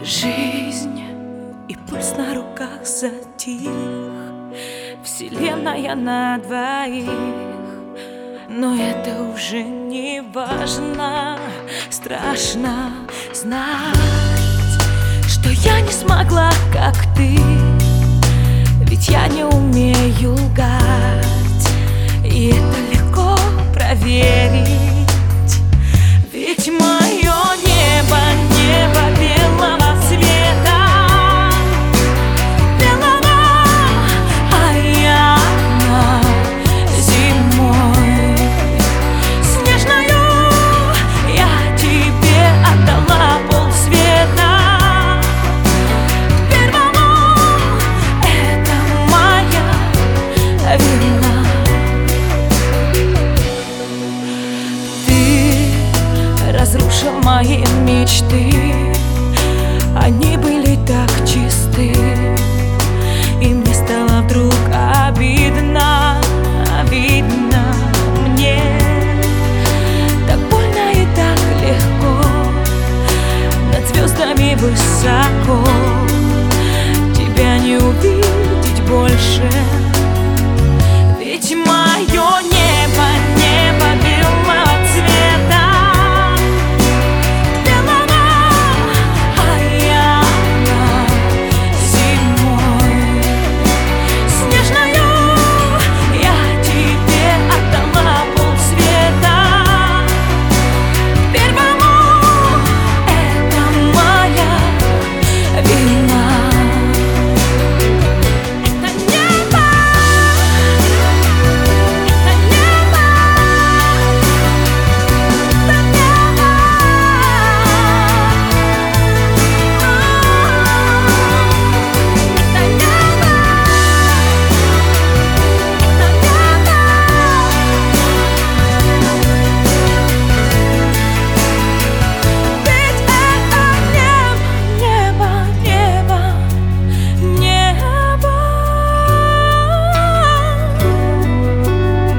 Жизнь и пульс на руках затих, вселенная на двоих. Но это уже не важно, страшно знать, что я не смогла, как ты. Ведь я не умею лгать, и это легко проверить. Ведь мое небо, небо белого цвета, белого, а я зимой снежною. Я тебе отдала полсвета. Первому это моя вина. Разрушил мои мечты, они